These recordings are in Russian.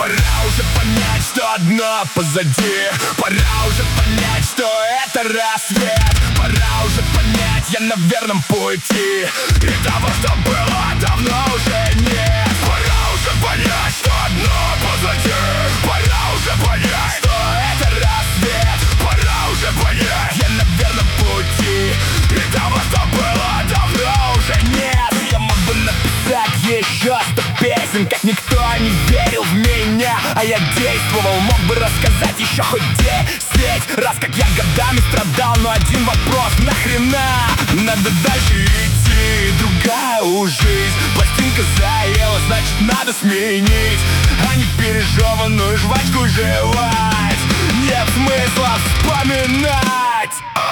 Пора уже понять, что одно позади. Пора уже понять, что это рассвет. Пора уже понять, я на верном пути, и того, что было, давно уже нет. Пора уже понять, что одно позади. Пора уже понять, что это рассвет. Пора уже понять, я на верном пути, и того, что было, давно уже нет. Я мог бы написать еще 100 песен, как никто не верил в меня, а я действовал. Мог бы рассказать еще хоть 10 раз, как я годами страдал, но один вопрос: нахрена? Надо дальше идти, другая у жизнь. Пластинка заела, значит надо сменить, а не пережеванную жвачку жевать. Нет смысла вспоминать.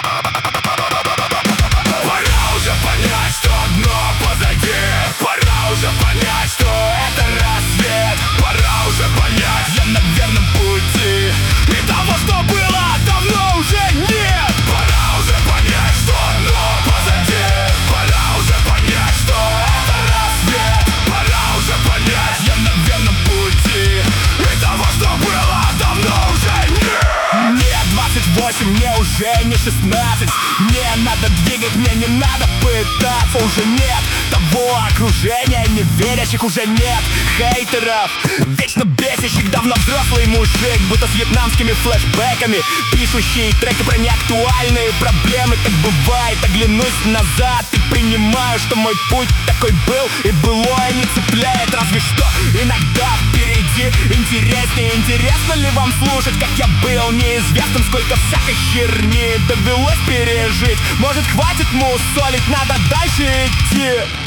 Пора уже понять, что одно позади. Пора уже понять, что это рассвет. Пора уже понять, я на верном пути, и того, что было, давно уже нет. Пора уже понять, что одно позади. Пора уже понять, что это рассвет. Пора уже понять, я на верном пути, и того, что было, давно уже нет. Мне 28, мне уже не 16. Мне надо двигать, мне не надо пытаться. Уже нет того окружения неверящих, уже нет хейтеров, вечно бесящих. Давно взрослый мужик, будто с вьетнамскими флешбэками, пишущий треки про неактуальные проблемы. Как бывает, оглянусь назад и принимаю, что мой путь такой был, и былое не цепляет. Разве что иногда впереди интереснее. Интересно ли вам слушать, как я был неизвестным, сколько всякой херни довелось пережить? Может, хватит мусолить, надо дальше идти.